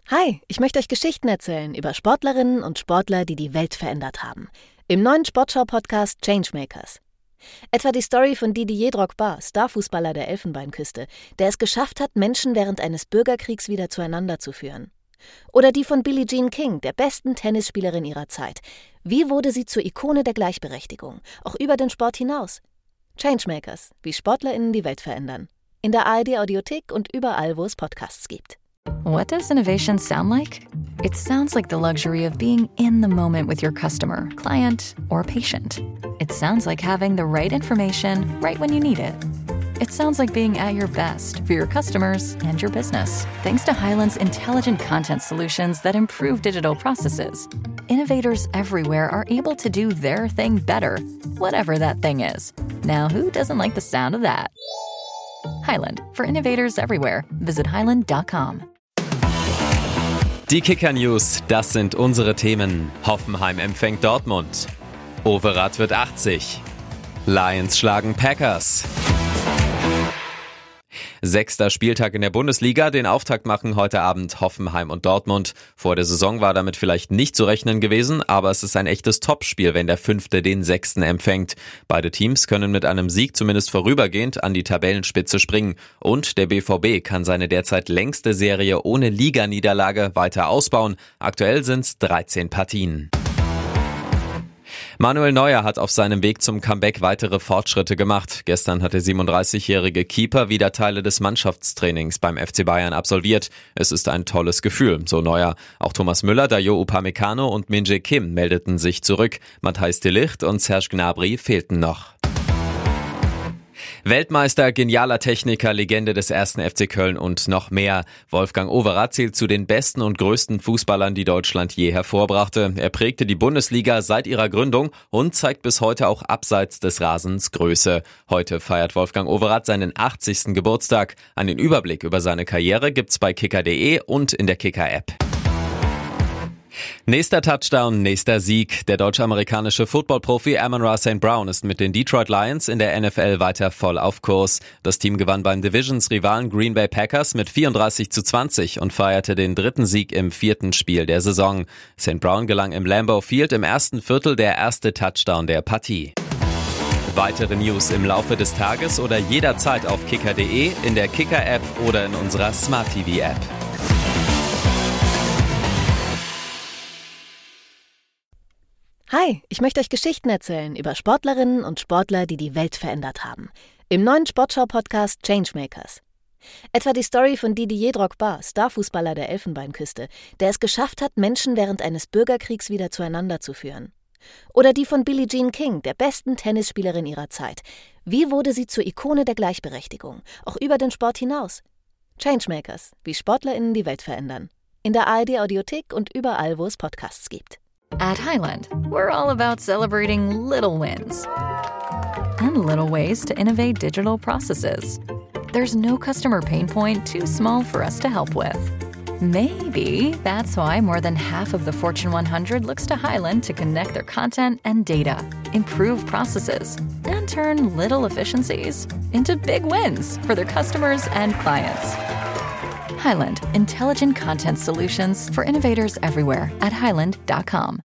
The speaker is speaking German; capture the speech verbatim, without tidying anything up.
Hi, ich möchte euch Geschichten erzählen über Sportlerinnen und Sportler, die die Welt verändert haben. Im neuen Sportschau-Podcast Changemakers. Etwa die Story von Didier Drogba, Starfußballer der Elfenbeinküste, der es geschafft hat, Menschen während eines Bürgerkriegs wieder zueinander zu führen. Oder die von Billie Jean King, der besten Tennisspielerin ihrer Zeit. Wie wurde sie zur Ikone der Gleichberechtigung, auch über den Sport hinaus? Changemakers, wie SportlerInnen die Welt verändern. In der A R D-Audiothek und überall, wo es Podcasts gibt. What does innovation sound like? It sounds like the luxury of being in the moment with your customer, client, or patient. It sounds like having the right information right when you need it. It sounds like being at your best for your customers and your business. Thanks to Hyland's intelligent content solutions that improve digital processes, innovators everywhere are able to do their thing better, whatever that thing is. Now, who doesn't like the sound of that? Hyland, for innovators everywhere. Visit hyland dot com. Die Kicker-News, das sind unsere Themen. Hoffenheim empfängt Dortmund. Overath wird achtzig. Lions schlagen Packers. Sechster Spieltag in der Bundesliga. Den Auftakt machen heute Abend Hoffenheim und Dortmund. Vor der Saison war damit vielleicht nicht zu rechnen gewesen, aber es ist ein echtes Topspiel, wenn der Fünfte den Sechsten empfängt. Beide Teams können mit einem Sieg zumindest vorübergehend an die Tabellenspitze springen. Und der B V B kann seine derzeit längste Serie ohne Liganiederlage weiter ausbauen. Aktuell sind es dreizehn Partien. Manuel Neuer hat auf seinem Weg zum Comeback weitere Fortschritte gemacht. Gestern hat der siebenunddreißigjährige Keeper wieder Teile des Mannschaftstrainings beim F C Bayern absolviert. Es ist ein tolles Gefühl, so Neuer. Auch Thomas Müller, Dayot Upamecano und Min-Jae Kim meldeten sich zurück. Matthijs de Ligt und Serge Gnabry fehlten noch. Weltmeister, genialer Techniker, Legende des ersten F C Köln und noch mehr. Wolfgang Overath zählt zu den besten und größten Fußballern, die Deutschland je hervorbrachte. Er prägte die Bundesliga seit ihrer Gründung und zeigt bis heute auch abseits des Rasens Größe. Heute feiert Wolfgang Overath seinen achtzigsten Geburtstag. Einen Überblick über seine Karriere gibt's bei kicker punkt de und in der Kicker-App. Nächster Touchdown, nächster Sieg. Der deutsch-amerikanische Football-Profi Amon-Ra Sankt Brown ist mit den Detroit Lions in der N F L weiter voll auf Kurs. Das Team gewann beim Divisions-Rivalen Green Bay Packers mit vierunddreißig zu zwanzig und feierte den dritten Sieg im vierten Spiel der Saison. Sankt Brown gelang im Lambeau Field im ersten Viertel der erste Touchdown der Partie. Weitere News im Laufe des Tages oder jederzeit auf kicker punkt de, in der Kicker-App oder in unserer Smart-T V-App. Hi, ich möchte euch Geschichten erzählen über Sportlerinnen und Sportler, die die Welt verändert haben. Im neuen Sportschau-Podcast Changemakers. Etwa die Story von Didier Drogba, Starfußballer der Elfenbeinküste, der es geschafft hat, Menschen während eines Bürgerkriegs wieder zueinander zu führen. Oder die von Billie Jean King, der besten Tennisspielerin ihrer Zeit. Wie wurde sie zur Ikone der Gleichberechtigung, auch über den Sport hinaus? Changemakers, wie SportlerInnen die Welt verändern. In der A R D-Audiothek und überall, wo es Podcasts gibt. At Hyland, we're all about celebrating little wins and little ways to innovate digital processes. There's no customer pain point too small for us to help with. Maybe that's why more than half of the Fortune one hundred looks to Hyland to connect their content and data, improve processes, and turn little efficiencies into big wins for their customers and clients. Hyland, intelligent content solutions for innovators everywhere at hyland dot com.